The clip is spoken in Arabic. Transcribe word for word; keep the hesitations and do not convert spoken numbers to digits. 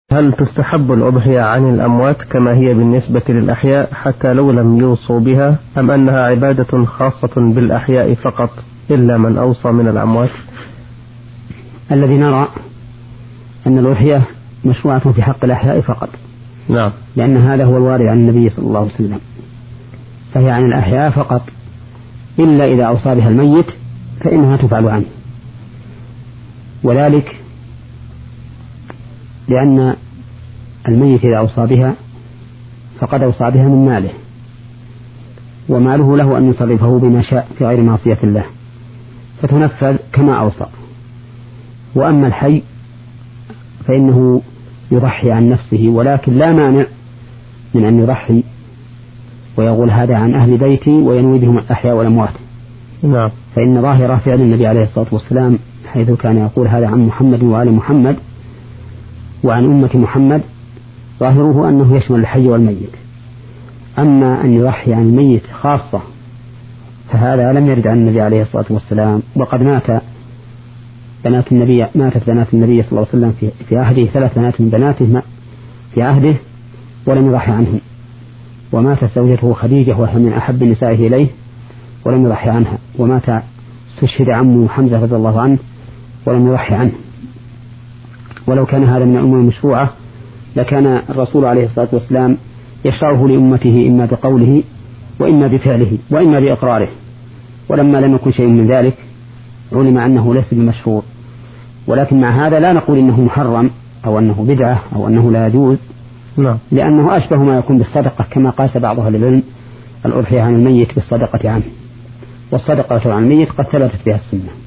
هل تستحب الأضحية عن الأموات كما هي بالنسبة للأحياء حتى لو لم يوصوا بها، أم أنها عبادة خاصة بالأحياء فقط إلا من أوصى من الأموات؟ الذي نرى أن الأضحية مشروعة في حق الأحياء فقط. نعم. لأن هذا هو الوارد عن النبي صلى الله عليه وسلم، فهي عن الأحياء فقط، إلا إذا أوصى بها الميت فإنها تفعل عنه، وذلك لأن الميت إذا أوصى بها فقد أوصى بها من ماله، وماله له أن يصرفه بما شاء في غير معصية الله فتنفذ كما أوصى. وأما الحي فإنه يضحي عن نفسه، ولكن لا مانع من أن يضحي ويقول هذا عن أهل بيتي وينوي بهم الأحياء والأموات. نعم. فإن ظاهر فعل النبي عليه الصلاة والسلام حيث كان يقول هذا عن محمد وآل محمد وعن أمة محمد، ظاهره أنه يشمل الحي والميت. أما أن يضحي عن الميت خاصة فهذا لم يرد عن النبي عليه الصلاة والسلام، وقد مات بنات النبي ماتت بنات النبي صلى الله عليه وسلم في, في عهده ثلاث بنات من بناته في عهده ولم يضحي عنهم، وماتت زوجته خديجة وهي من أحب نسائه إليه ولم يضحي عنها، ومات استشهد عمه حمزة رضي الله عنه ولم يضحي عنه. ولو كان هذا من الأمور المشروعة لكان الرسول عليه الصلاة والسلام يشرعه لأمته إما بقوله وإما بفعله وإما بإقراره، ولما لم يكن شيء من ذلك علم أنه ليس بمشروع. ولكن مع هذا لا نقول إنه محرم أو أنه بدعة أو أنه لا يجوز، لا. لأنه أشبه ما يكون بالصدقة، كما قاس بعض أهل العلم الأضحية عن الميت بالصدقة عنه، والصدقة عن الميت قد ثبتت بها السنة.